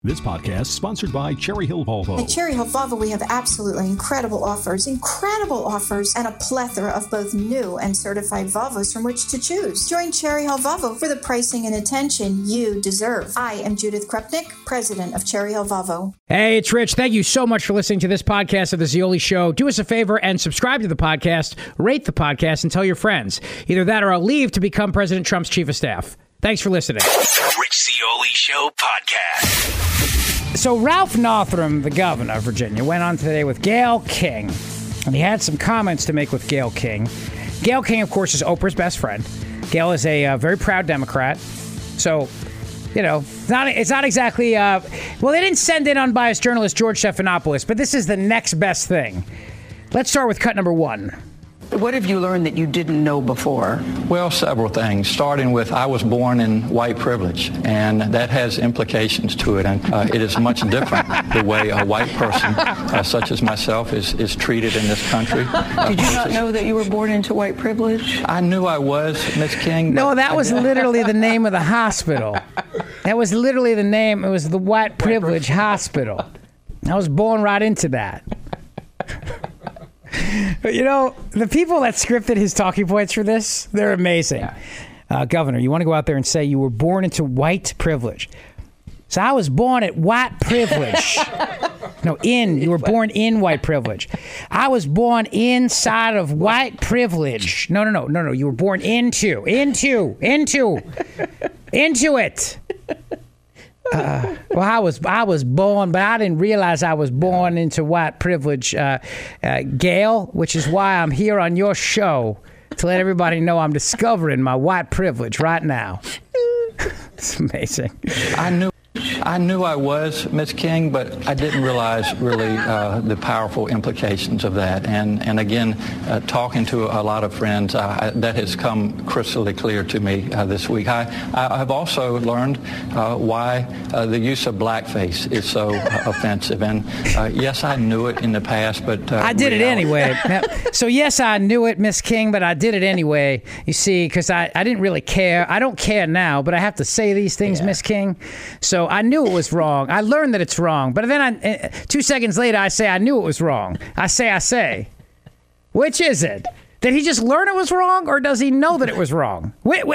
This podcast is sponsored by Cherry Hill Volvo. At Cherry Hill Volvo, we have absolutely incredible offers, and a plethora of both new and certified Volvos from which to choose. Join Cherry Hill Volvo for the pricing and attention you deserve. I am Judith Krupnik, president of Cherry Hill Volvo. Hey, it's Rich. Thank you so much for listening to this podcast of The Zeoli Show. Do us a favor and subscribe to the podcast, rate the podcast, and tell your friends. Either that or I'll leave to become President Trump's chief of staff. Thanks for listening. Rich Zeoli Show podcast. So Ralph Northam, the governor of Virginia, went on today with Gayle King, and he had some comments to make with Gayle King. Gayle King, of course, is Oprah's best friend. Gayle is a very proud Democrat. So, you know, it's not exactly... well, they didn't send in unbiased journalist George Stephanopoulos, but this is the next best thing. Let's start with cut number one. What have you learned that you didn't know before? Well, several things, starting with I was born in white privilege, and that has implications to it, and it is much different the way a white person such as myself is treated in this country. Did you not know that you were born into white privilege? I knew I was, Miss King. No, that was literally the name of the hospital. That was literally the name. It was the White Privilege Hospital. I was born right into that. But, you know, the people that scripted his talking points for this, they're amazing. Yeah. Governor, you want to go out there and say you were born into white privilege. So I was born at white privilege. You were born in white privilege. I was born inside of white privilege. No. You were born into it. Well, I was born, but I didn't realize I was born into white privilege, Gayle, which is why I'm here on your show to let everybody know I'm discovering my white privilege right now. It's amazing. I knew I was, Miss King, but I didn't realize really the powerful implications of that. And again, talking to a lot of friends, that has come crystally clear to me this week. I've also learned why the use of blackface is so offensive. And yes, I knew it in the past, but I did it anyway. So yes, I knew it, Miss King, but I did it anyway. You see, because I didn't really care. I don't care now, but I have to say these things, Miss King. So I knew it was wrong. I learned that it's wrong. But then 2 seconds later, I say I knew it was wrong. I say. Which is it? Did he just learn it was wrong, or does he know that it was wrong?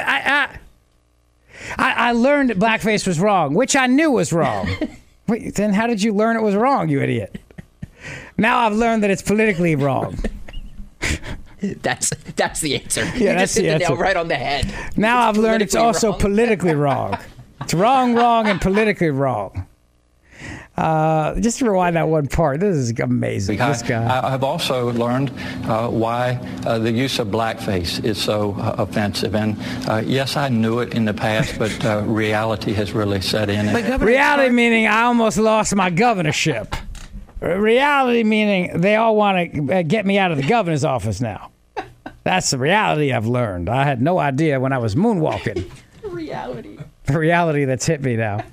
I learned that blackface was wrong, which I knew was wrong. Wait, then how did you learn it was wrong, you idiot? Now I've learned that it's politically wrong. That's the answer. Yeah, you that's just hit the the answer. nail right on the head. Now I've learned it's also politically wrong. It's wrong, and politically wrong. Just to rewind that one part. This is amazing. This guy. I've also learned why the use of blackface is so offensive. And yes, I knew it in the past, but reality has really set in. Reality meaning I almost lost my governorship. Reality meaning they all want to get me out of the governor's office now. That's the reality I've learned. I had no idea when I was moonwalking. The reality that's hit me now.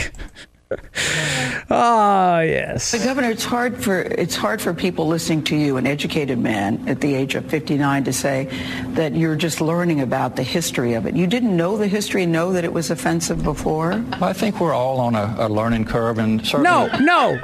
Oh, yes. But Governor, it's hard for people listening to you, an educated man at the age of 59, to say that you're just learning about the history of it. You didn't know the history, know that it was offensive before? Well, I think we're all on a learning curve, and certainly... No.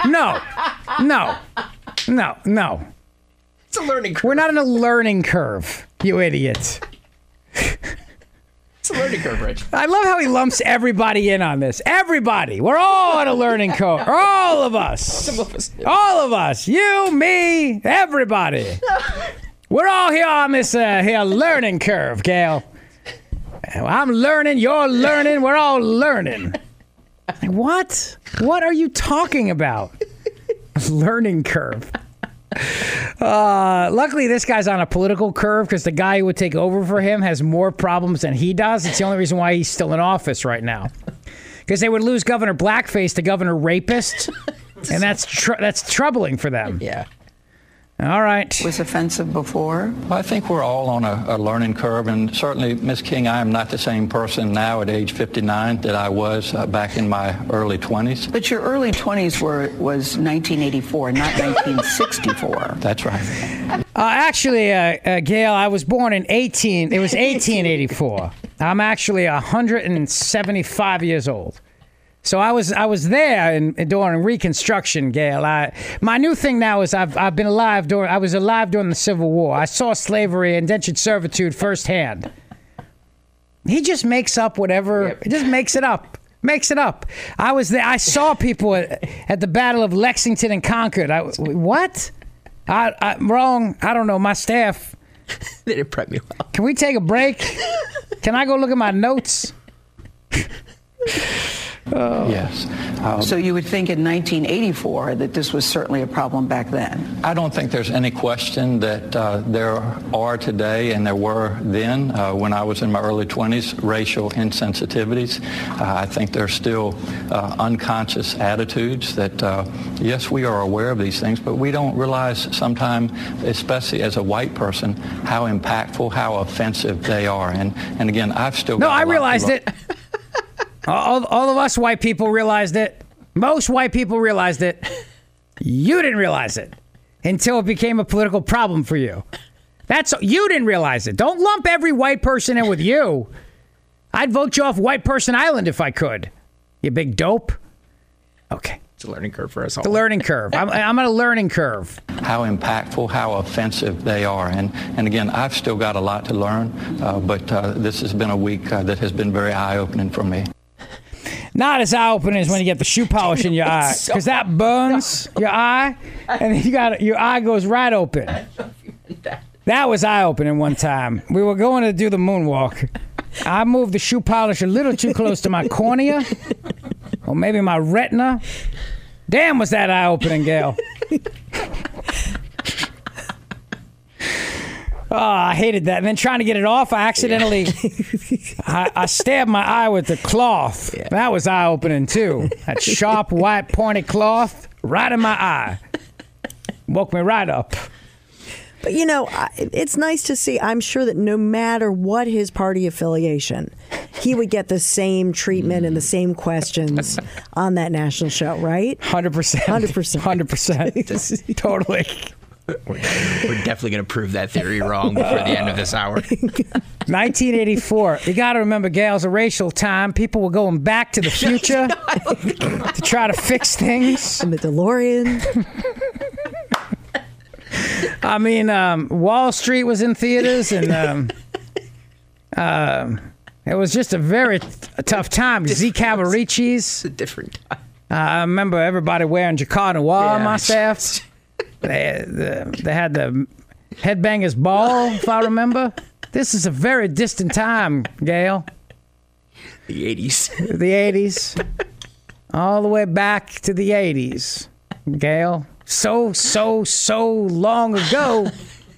It's a learning curve. We're not on a learning curve, you idiot. It's a learning curve, Rich. I love how he lumps everybody in on this. Everybody. We're all on a learning curve. All of us. Some of us. All of us. You, me, everybody. We're all here on this here learning curve, Gayle. I'm learning. You're learning. We're all learning. What? What are you talking about? Learning curve. Luckily, this guy's on a political curve because the guy who would take over for him has more problems than he does. It's the only reason why he's still in office right now. Because they would lose Governor Blackface to Governor Rapist, and that's troubling for them. Yeah. All right. Was offensive before? Well, I think we're all on a learning curve, and certainly, Ms. King, I am not the same person now at age 59 that I was back in my early 20s. But your early 20s was 1984, not 1964. That's right. Actually, Gayle, I was born in 1884. I'm actually 175 years old. So I was there during Reconstruction, Gail. My new thing now is I've been alive I was alive during the Civil War. I saw slavery, indentured servitude firsthand. He just makes up whatever. Yep. He just makes it up. Makes it up. I was there. I saw people at the Battle of Lexington and Concord. What? I'm wrong. I don't know. My staff. They didn't prep me well. Can we take a break? Can I go look at my notes? Yes. So you would think in 1984 that this was certainly a problem back then. I don't think there's any question that there are today and there were then, when I was in my early 20s, racial insensitivities. I think there's still unconscious attitudes that, yes, we are aware of these things, but we don't realize sometimes, especially as a white person, how impactful, how offensive they are. And again, I've still got I realized it. All of us white people realized it. Most white people realized it. You didn't realize it until it became a political problem for you. You didn't realize it. Don't lump every white person in with you. I'd vote you off White Person Island if I could. You big dope. Okay. It's a learning curve for us all. The learning curve. I'm on a learning curve. How impactful, how offensive they are. And again, I've still got a lot to learn, but this has been a week that has been very eye-opening for me. Not as eye-opening as when you get the shoe polish in your eye, because that burns your eye, and then your eye goes right open. That was eye-opening one time. We were going to do the moonwalk. I moved the shoe polish a little too close to my cornea, or maybe my retina. Damn, was that eye-opening, Gail. Oh, I hated that. And then trying to get it off, I accidentally, I stabbed my eye with the cloth. Yeah. That was eye-opening, too. That sharp, white, pointed cloth right in my eye. Woke me right up. But, it's nice to see. I'm sure that no matter what his party affiliation, he would get the same treatment and the same questions on that national show, right? 100%. 100%. Totally. We're definitely going to prove that theory wrong before the end of this hour. 1984. You got to remember, Gail's a racial time. People were going back to the future to try to fix things. And the DeLorean. I mean, Wall Street was in theaters, and it was just a very tough time. Z Cavaricci's. It's a different time. I remember everybody wearing Jacquard Noir on my staff. They had the Headbangers Ball, if I remember. This is a very distant time, Gail. The 80s. The 80s. All the way back to the 80s, Gail. So long ago.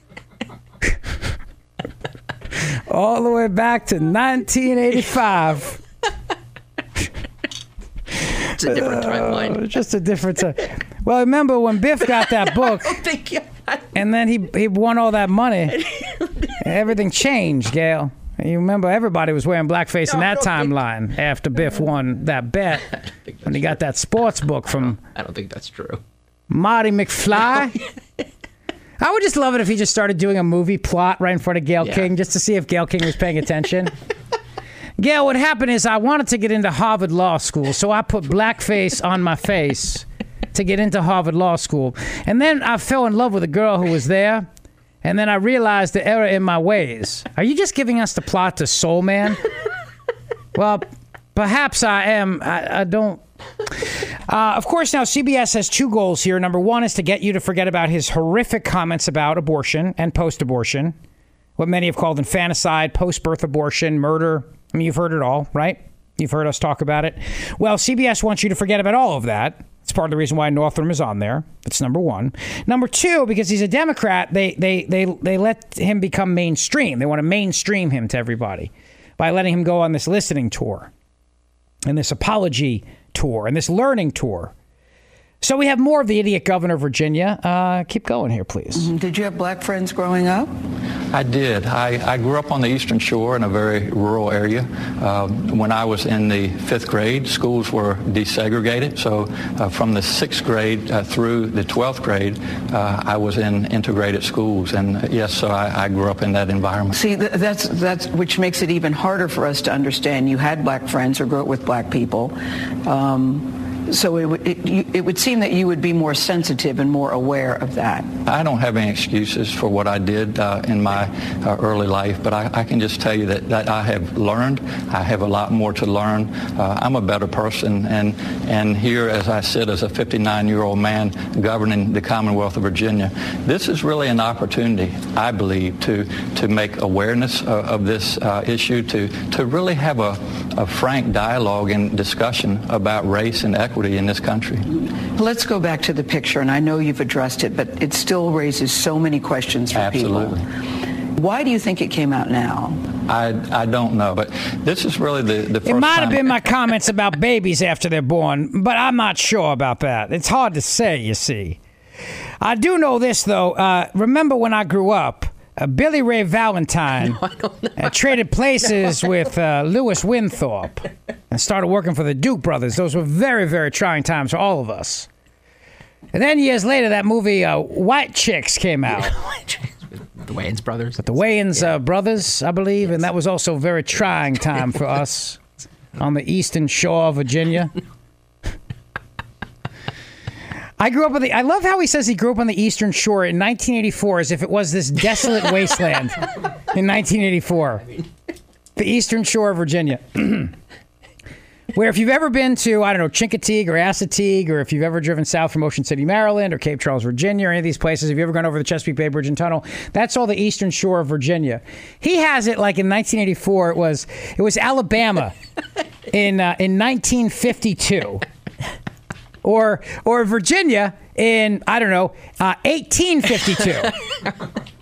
All the way back to 1985. It's a different timeline. Just a different time. Well, remember when Biff got that book, and then he won all that money, everything changed, Gail. You remember everybody was wearing blackface in that timeline after Biff won that bet when he got that sports book from... I don't think that's true. Marty McFly. I would just love it if he just started doing a movie plot right in front of Gayle King just to see if Gayle King was paying attention. Gail, what happened is I wanted to get into Harvard Law School, so I put blackface on my face to get into Harvard Law School. And then I fell in love with a girl who was there, and then I realized the error in my ways. Are you just giving us the plot to Soul Man? Well, perhaps I am. I don't... of course, now CBS has two goals here. Number one is to get you to forget about his horrific comments about abortion and post-abortion, what many have called infanticide, post-birth abortion, murder. I mean, you've heard it all, right? You've heard us talk about it. Well, CBS wants you to forget about all of that. It's part of the reason why Northam is on there. That's number one. Number two, because he's a Democrat, they let him become mainstream. They want to mainstream him to everybody by letting him go on this listening tour and this apology tour and this learning tour. So we have more of the idiot governor of Virginia. Keep going here, please. Did you have black friends growing up? I did. I grew up on the Eastern Shore in a very rural area. When I was in the 5th grade, schools were desegregated. So from the 6th grade through the 12th grade, I was in integrated schools. And yes, so I grew up in that environment. See, that's which makes it even harder for us to understand. You had black friends or grew up with black people. So it would seem that you would be more sensitive and more aware of that. I don't have any excuses for what I did in my early life, but I can just tell you that I have learned. I have a lot more to learn. I'm a better person, and here as I sit as a 59-year-old man governing the Commonwealth of Virginia, this is really an opportunity, I believe, to make awareness of this issue, to really have a frank dialogue and discussion about race and equity in this country. Let's go back to the picture, and I know you've addressed it, but it still raises so many questions for Absolutely. people. Why do you think it came out now? I don't know, but this is really the first time. It might have been my comments about babies after they're born, but I'm not sure about that. It's hard to say, you see. I do know this, though. Remember when I grew up, Billy Ray Valentine traded places with Lewis Winthorpe and started working for the Duke brothers. Those were very, very trying times for all of us. And then years later, that movie White Chicks came out. The Wayans brothers. The Wayans brothers, I believe, and that was also a very trying time for us on the Eastern Shore of Virginia. I grew up I love how he says he grew up on the Eastern Shore in 1984 as if it was this desolate wasteland in 1984. The Eastern Shore of Virginia. Where if you've ever been to, I don't know, Chincoteague or Assateague, or if you've ever driven south from Ocean City, Maryland, or Cape Charles, Virginia, or any of these places, if you've ever gone over the Chesapeake Bay Bridge and Tunnel, that's all the Eastern Shore of Virginia. He has it like in 1984, it was Alabama in 1952. Or Virginia in, I don't know, 1852.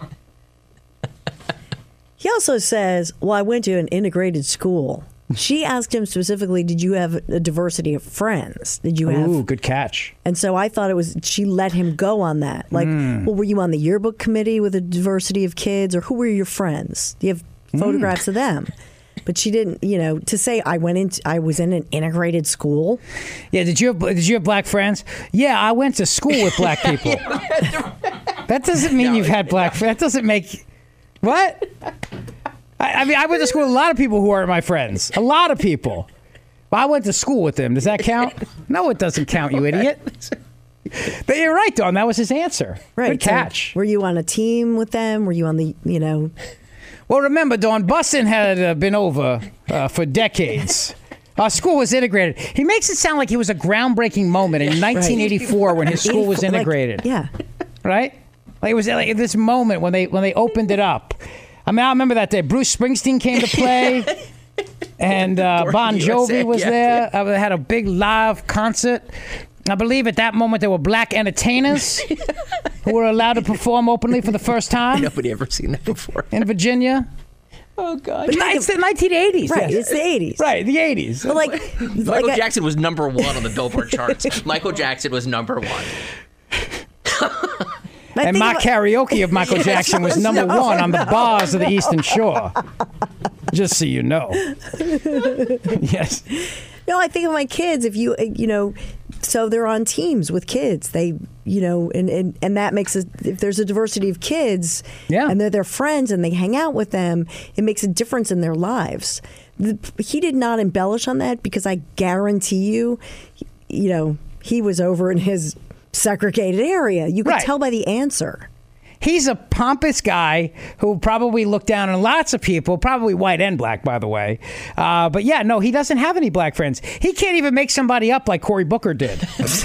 He also says, well, I went to an integrated school. She asked him specifically, did you have a diversity of friends? Did you have... Ooh, good catch. And so I thought she let him go on that. Like, well, were you on the yearbook committee with a diversity of kids? Or who were your friends? Do you have photographs of them? But she didn't, to say I was in an integrated school. Yeah, did you have black friends? Yeah, I went to school with black people. That doesn't mean you've had black friends. That doesn't make... What? I mean, I went to school with a lot of people who aren't my friends. A lot of people. But I went to school with them. Does that count? No, it doesn't count, you idiot. But you're right, Dawn. That was his answer. Right. Good catch. So were you on a team with them? Were you on the, Well, remember, Dawn, busing had been over for decades. Our school was integrated. He makes it sound like it was a groundbreaking moment in 1984 when his school was integrated. Yeah. Right? Like it was like this moment when they opened it up. I mean, I remember that day. Bruce Springsteen came to play, and Bon Jovi was there. They had a big live concert. I believe at that moment there were black entertainers who were allowed to perform openly for the first time. Nobody ever seen that before. In Virginia. Oh, God. But it's the 1980s. Right, yes. it's the 80s. Right, the 80s. But Michael Jackson was number one on the Billboard charts. Michael Jackson was number one. And my karaoke of Michael Jackson was number one on the bars of the Eastern Shore. Just so you know. Yes. No, I think of my kids. If so they're on teams with kids. They, and that makes if there's a diversity of kids, and they're their friends and they hang out with them, it makes a difference in their lives. He did not embellish on that because I guarantee you, he was over in his segregated area. You could tell by the answer. He's a pompous guy who probably looked down on lots of people, probably white and black, by the way. But yeah, no, he doesn't have any black friends. He can't even make somebody up like Cory Booker did.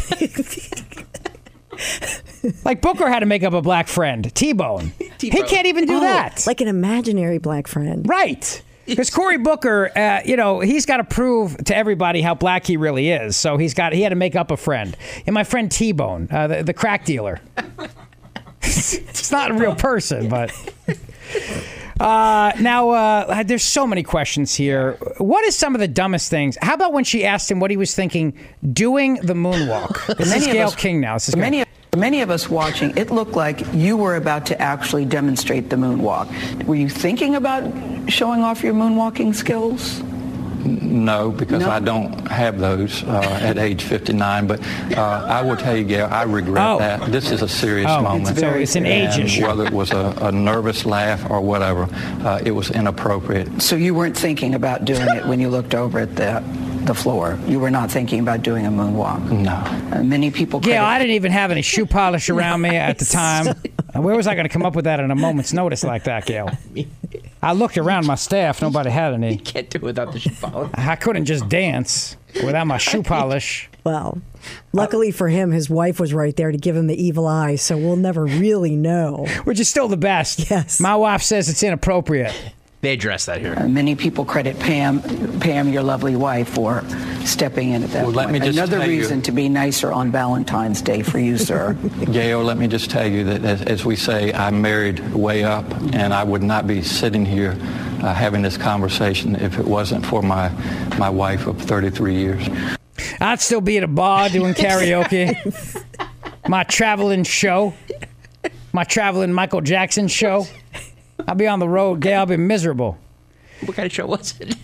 Like Booker had to make up a black friend, T-Bone. He can't even do that. Like an imaginary black friend. Right. Because Cory Booker, he's got to prove to everybody how black he really is. So he had to make up a friend. And my friend T-Bone, the crack dealer. It's not a real person, but... Now, there's so many questions here. What is some of the dumbest things? How about when she asked him what he was thinking doing the moonwalk? This is Gayle King now. Many of us watching, it looked like you were about to actually demonstrate the moonwalk. Were you thinking about showing off your moonwalking skills? No, because I don't have those at age 59. But I will tell you, Gayle, I regret that. This is a serious moment. It's an age issue. Whether it was a nervous laugh or whatever, it was inappropriate. So you weren't thinking about doing it when you looked over at the floor? You were not thinking about doing a moonwalk? No. Many people... Yeah, I didn't even have any shoe polish around me at the time. Where was I going to come up with that at a moment's notice like that, Gayle? I looked around my staff. Nobody had any. You can't do it without the shoe polish. I couldn't just dance without my shoe polish. Well, luckily for him, his wife was right there to give him the evil eye, so we'll never really know. Which is still the best. Yes. My wife says it's inappropriate. They address that here. Many people credit Pam, your lovely wife, for stepping in at that point. Another reason to be nicer on Valentine's Day for you, sir. Gayle, let me just tell you that, as we say, I'm married way up, and I would not be sitting here having this conversation if it wasn't for my wife of 33 years. I'd still be at a bar doing karaoke. My traveling show. My traveling Michael Jackson show. I'll be on the road, Gayle. I'll be miserable. What kind of show was it?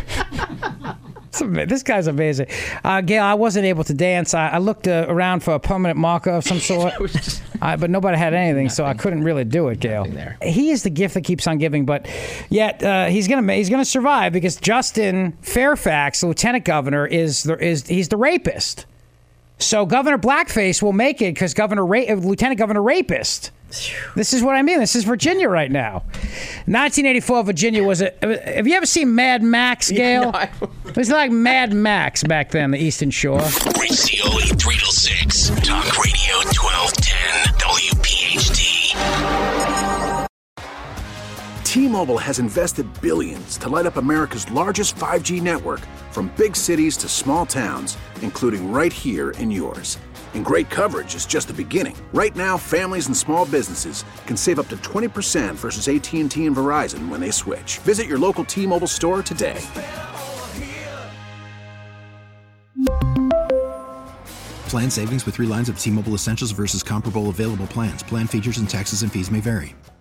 This guy's amazing. Gayle, I wasn't able to dance. I looked around for a permanent marker of some sort, but nobody had anything, so I couldn't really do it, Gayle. He is the gift that keeps on giving, but yet he's gonna survive because Justin Fairfax, the lieutenant governor, he's the rapist. So Governor Blackface will make it because Lieutenant Governor Rapist. This is what I mean. This is Virginia right now. 1984 Virginia was have you ever seen Mad Max, Gayle? Yeah, It was like Mad Max back then, the Eastern Shore. Rich Zeoli, 3 till 6. Talk Radio 1210 WPHT. T-Mobile has invested billions to light up America's largest 5G network, from big cities to small towns, including right here in yours. And great coverage is just the beginning. Right now, families and small businesses can save up to 20% versus AT&T and Verizon when they switch. Visit your local T-Mobile store today. Plan savings with 3 lines of T-Mobile Essentials versus comparable available plans. Plan features and taxes and fees may vary.